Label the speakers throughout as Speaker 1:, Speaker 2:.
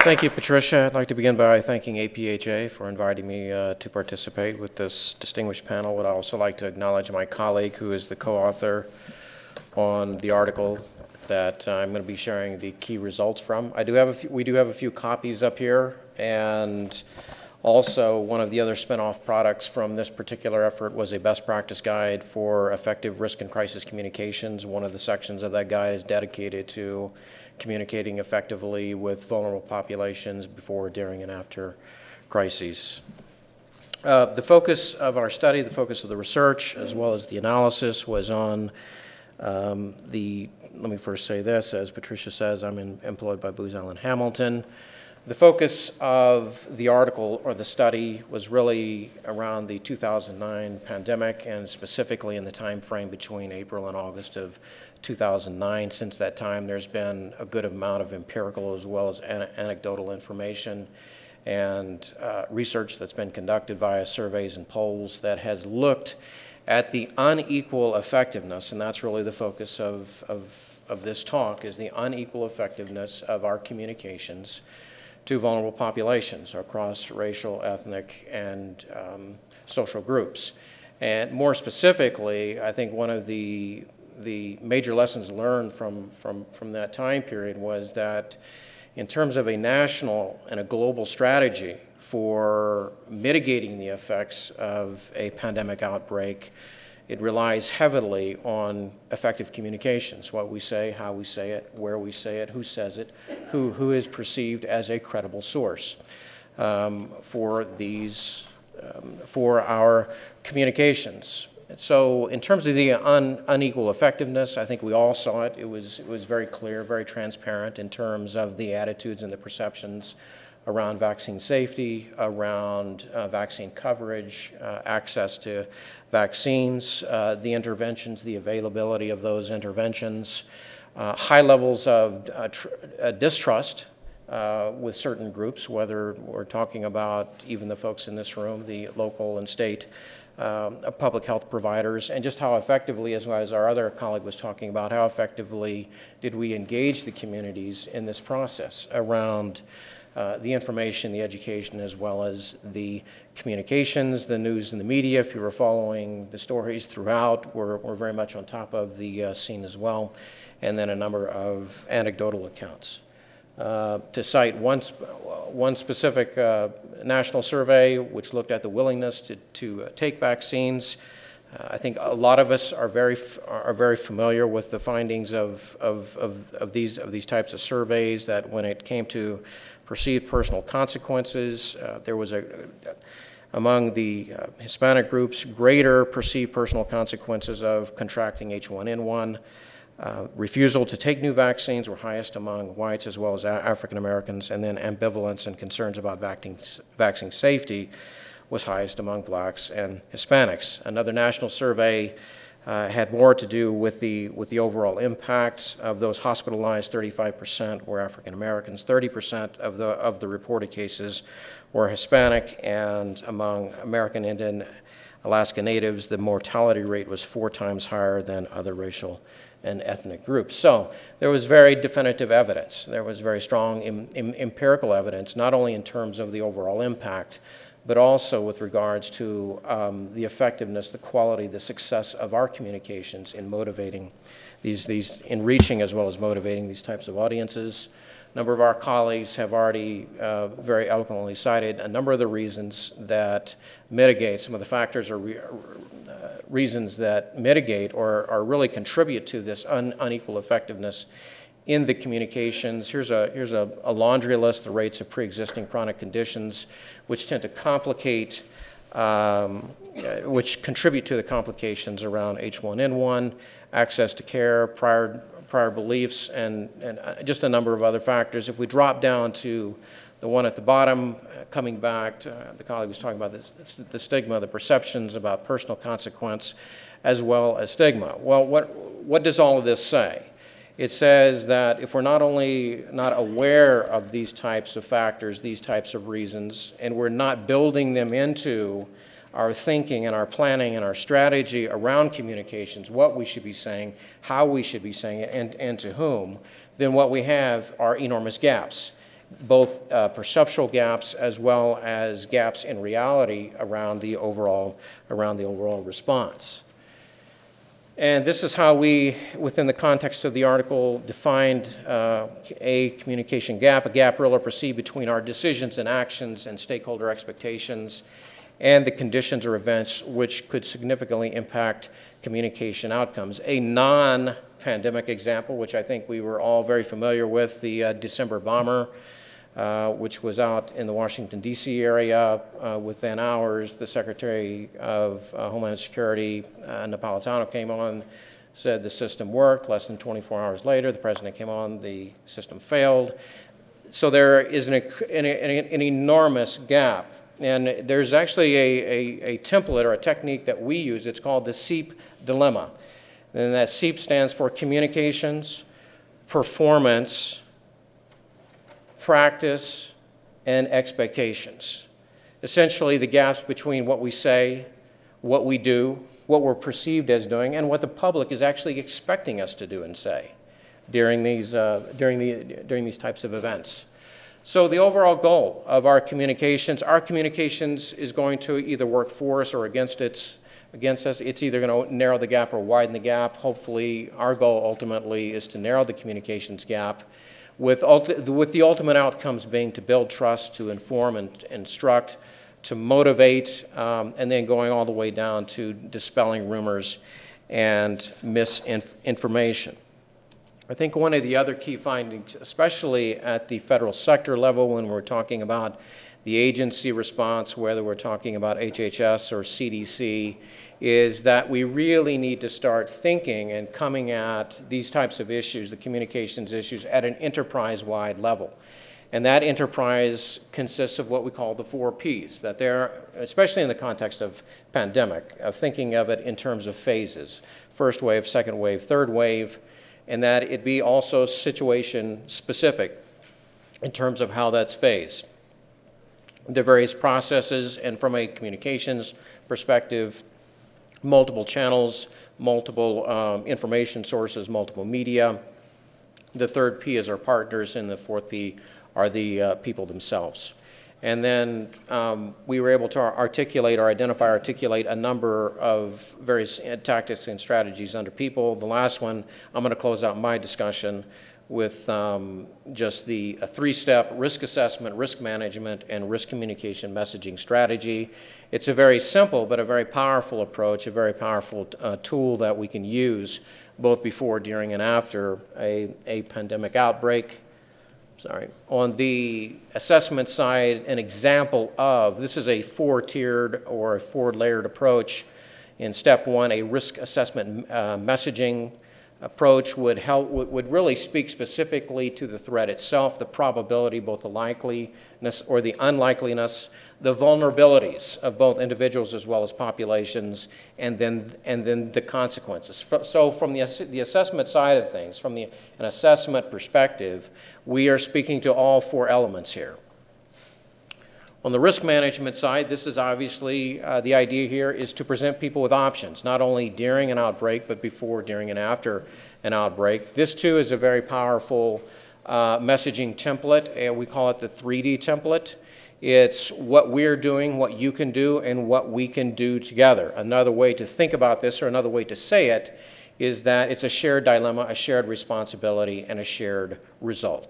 Speaker 1: Thank you, Patricia. I'd like to begin by thanking APHA for inviting me to participate with this distinguished panel. Would also like to acknowledge my colleague who is the co-author on the article that I'm going to be sharing the key results from. We do have a few copies up here, and also one of the other spin-off products from this particular effort was a best practice guide for effective risk and crisis communications. One of the sections of that guide is dedicated to communicating effectively with vulnerable populations before, during, and after crises. The focus of our study, the focus of the research, as well as the analysis, was on let me first say this, as Patricia says, I'm employed by Booz Allen Hamilton. The focus of the article or the study was really around the 2009 pandemic, and specifically in the time frame between April and August of 2009. Since that time, there's been a good amount of empirical as well as anecdotal information and research that's been conducted via surveys and polls that has looked at the unequal effectiveness, and that's really the focus of this talk, is the unequal effectiveness of our communications to vulnerable populations across racial, ethnic, and social groups. And more specifically, I think one of the major lessons learned from that time period was that in terms of a national and a global strategy for mitigating the effects of a pandemic outbreak, it relies heavily on effective communications, what we say, how we say it, where we say it, who says it, who is perceived as a credible source for our communications. So in terms of the unequal effectiveness, I think we all saw it. It was very clear, very transparent in terms of the attitudes and the perceptions around vaccine safety, around vaccine coverage, access to vaccines, the interventions, the availability of those interventions, high levels of distrust with certain groups, whether we're talking about even the folks in this room, the local and state public health providers, and just how effectively, as our other colleague was talking about, how effectively did we engage the communities in this process around the information, the education, as well as the communications, the news and the media. If you were following the stories throughout, we're very much on top of the scene as well, and then a number of anecdotal accounts. To cite one specific national survey which looked at the willingness to take vaccines, I think a lot of us are very familiar with the findings of these types of surveys, that when it came to perceived personal consequences, there was among the Hispanic groups greater perceived personal consequences of contracting H1N1. Refusal to take new vaccines were highest among whites as well as African Americans, and then ambivalence and concerns about vaccine safety was highest among blacks and Hispanics. Another national survey had more to do with the overall impact of those hospitalized. 35% were African Americans, 30% of the reported cases were Hispanic, and among American Indian, Alaska Natives, the mortality rate was 4 times higher than other racial and ethnic groups. So there was very definitive evidence. There was very strong empirical evidence, not only in terms of the overall impact, but also with regards to the effectiveness, the quality, the success of our communications in motivating in reaching as well as motivating these types of audiences. A number of our colleagues have already very eloquently cited a number of the reasons that mitigate, some of the factors or reasons that mitigate or really contribute to this unequal effectiveness in the communications. Here's a laundry list, the rates of pre-existing chronic conditions, which tend to complicate, which contribute to the complications around H1N1, access to care, prior beliefs, and just a number of other factors. If we drop down to the one at the bottom, coming back to the colleague was talking about the stigma, the perceptions about personal consequence, as well as stigma. Well, what does all of this say? It says that if we're not only not aware of these types of factors, these types of reasons, and we're not building them into our thinking and our planning and our strategy around communications, what we should be saying, how we should be saying it, and to whom, then what we have are enormous gaps. both perceptual gaps as well as gaps in reality around the overall response. And this is how we, within the context of the article, defined a communication gap. A gap will or perceived between our decisions and actions and stakeholder expectations and the conditions or events which could significantly impact communication outcomes. A non-pandemic example, which I think we were all very familiar with, the December bomber, which was out in the Washington, D.C. area. Within hours, the Secretary of Homeland Security, Napolitano, came on, said the system worked. Less than 24 hours later, the President came on, the system failed. So there is an enormous gap. And there's actually a template or a technique that we use. It's called the CEAP dilemma. And that CEAP stands for communications, performance, practice, and expectations. Essentially, the gaps between what we say, what we do, what we're perceived as doing, and what the public is actually expecting us to do and say during these types of events. So the overall goal of our communications is going to either work for us or against us. It's either going to narrow the gap or widen the gap. Hopefully, our goal ultimately is to narrow the communications gap, with the ultimate outcomes being to build trust, to inform and instruct, to motivate, and then going all the way down to dispelling rumors and misinformation. I think one of the other key findings, especially at the federal sector level when we're talking about the agency response, whether we're talking about HHS or CDC, is that we really need to start thinking and coming at these types of issues, the communications issues, at an enterprise-wide level. And that enterprise consists of what we call the 4 Ps, that they're, especially in the context of pandemic, of thinking of it in terms of phases, first wave, second wave, third wave, and that it be also situation specific in terms of how that's phased. The various processes, and from a communications perspective, multiple channels, multiple information sources, multiple media. The third P is our partners, and the fourth P are the people themselves. And then we were able to articulate a number of various tactics and strategies under people. The last one, I'm going to close out my discussion with just the 3-step risk assessment, risk management, and risk communication messaging strategy. It's a very simple but a very powerful approach, a very powerful tool that we can use both before, during, and after a pandemic outbreak. On the assessment side, an example of, this is a 4-tiered or a 4-layered approach. In step 1, a risk assessment messaging approach would really speak specifically to the threat itself, the probability, both the likeliness or the unlikeliness, the vulnerabilities of both individuals as well as populations, and then the consequences. So from the assessment side of things, from an assessment perspective, we are speaking to all 4 elements here. On the risk management side, this is obviously the idea here is to present people with options, not only during an outbreak, but before, during, and after an outbreak. This, too, is a very powerful messaging template. We call it the 3D template. It's what we're doing, what you can do, and what we can do together. Another way to think about this, or another way to say it, is that it's a shared dilemma, a shared responsibility, and a shared result.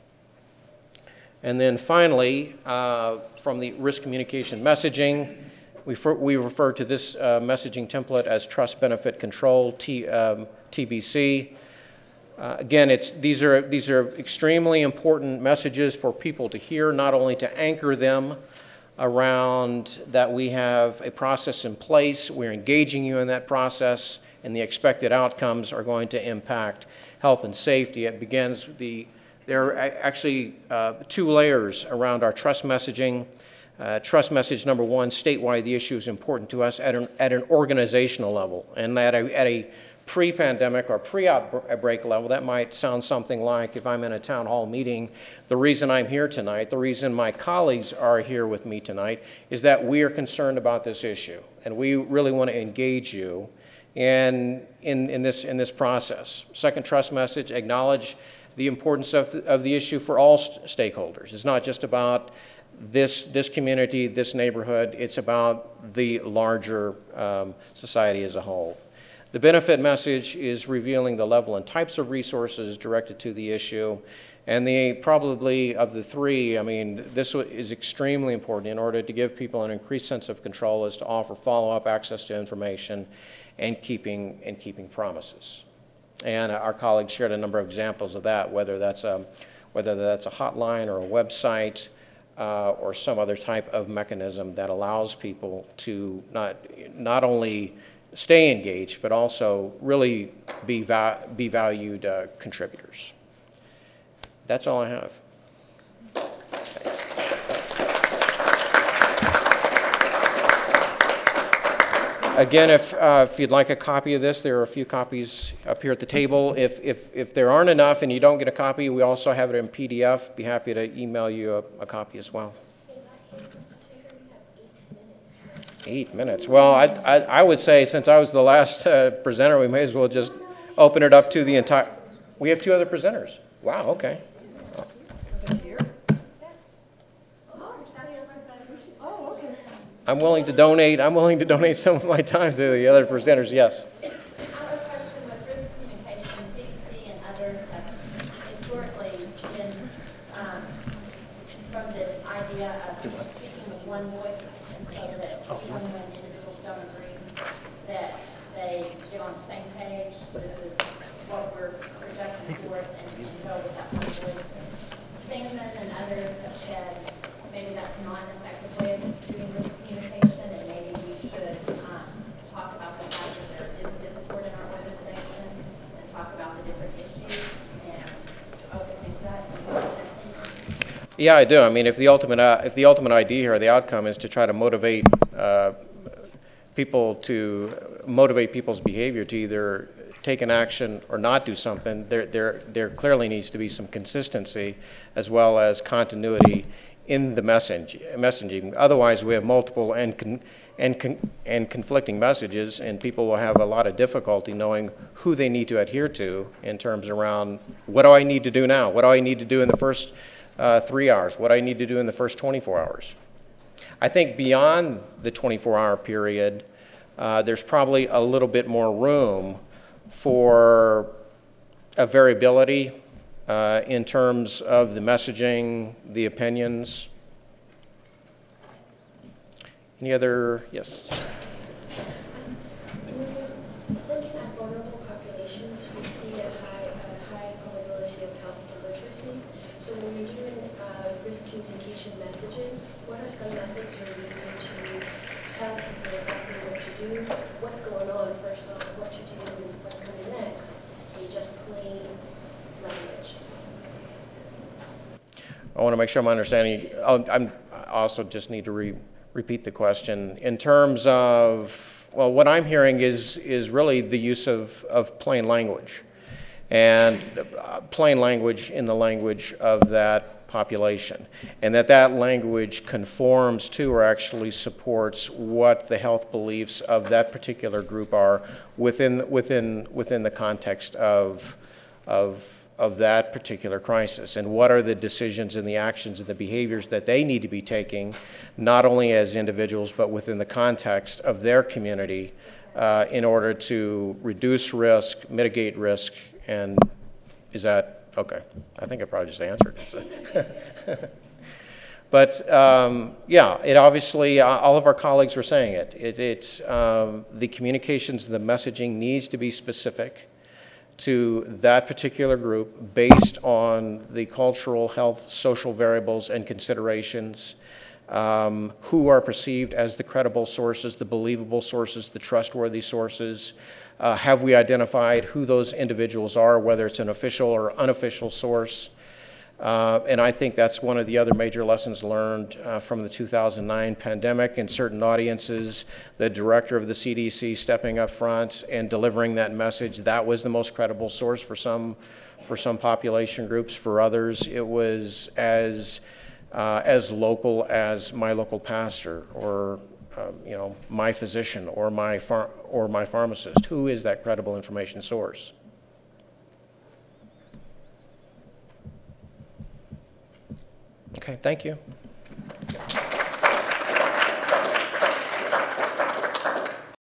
Speaker 1: And then finally, from the risk communication messaging, we refer to this messaging template as Trust Benefit Control, TBC. Again, these are extremely important messages for people to hear, not only to anchor them around that we have a process in place, we're engaging you in that process, and the expected outcomes are going to impact health and safety. It begins there are actually 2 layers around our trust messaging. Trust message number 1, statewide, the issue is important to us at an organizational level. And at a pre-pandemic or pre-outbreak level, that might sound something like, if I'm in a town hall meeting, the reason I'm here tonight, the reason my colleagues are here with me tonight, is that we are concerned about this issue. And we really want to engage you in this process. Second trust message, acknowledge the importance of the issue for all stakeholders. It's not just about this community, this neighborhood. It's about the larger society as a whole. The benefit message is revealing the level and types of resources directed to the issue. And probably of the three, I mean, this is extremely important in order to give people an increased sense of control, is to offer follow-up access to information and keeping promises. And our colleagues shared a number of examples of that, whether that's a hotline or a website or some other type of mechanism that allows people to not only stay engaged, but also really be valued contributors. That's all I have. Again, if you'd like a copy of this, there are a few copies up here at the table. If there aren't enough and you don't get a copy, we also have it in PDF. Be happy to email you a copy as well. 8 minutes. Well, I would say, since I was the last presenter, we may as well just open it up to the entire. We have 2 other presenters. Wow. Okay. I'm willing to donate some of my time to the other presenters. Yes.
Speaker 2: I have a question with risk communication. CDC and others have historically been from the idea of speaking with one voice, and so that even when individuals don't agree, that they get on the same page. This is what we're projecting forth, and go with that one voice. Sandman and others have said maybe that's not an effective way of doing risk communication, and maybe we should talk about the fact that there is discord in our organization and talk about the different issues and open things up.
Speaker 1: Yeah, I do. I mean, if the ultimate idea here, the outcome is to try to motivate people's behavior to either take an action or not do something, there clearly needs to be some consistency as well as continuity in the messaging. Otherwise, we have multiple and conflicting messages, and people will have a lot of difficulty knowing who they need to adhere to in terms around, what do I need to do now? What do I need to do in the first 3 hours? What do I need to do in the first 24 hours? I think beyond the 24-hour period, there's probably a little bit more room for a variability in terms of the messaging, the opinions. Any other? Yes.
Speaker 3: Looking at vulnerable populations, we see a high probability of health illiteracy. So when you're doing risk communication messaging, what are some methods you're using to tell people exactly what to do, what's going on first off, what to do, and what's coming next, and just plain language?
Speaker 1: I want to make sure I'm understanding. I also just need to repeat the question. In terms of, well, what I'm hearing is really the use of plain language, and plain language in the language of that population, and that language conforms to or actually supports what the health beliefs of that particular group are within the context of that particular crisis, and what are the decisions and the actions and the behaviors that they need to be taking, not only as individuals but within the context of their community, in order to reduce risk, mitigate risk. And is that okay? I think I probably just answered it. But yeah, it obviously, all of our colleagues were saying it. The communications, the messaging needs to be specific to that particular group based on the cultural, health, social variables and considerations, who are perceived as the credible sources, the believable sources, the trustworthy sources. Have we identified who those individuals are, whether it's an official or unofficial source? And I think that's one of the other major lessons learned from the 2009 pandemic in certain audiences. The director of the CDC stepping up front and delivering that message, that was the most credible source for some population groups. For others, it was as local as my local pastor or my physician or my pharmacist. Who is that credible information source? Okay, thank you.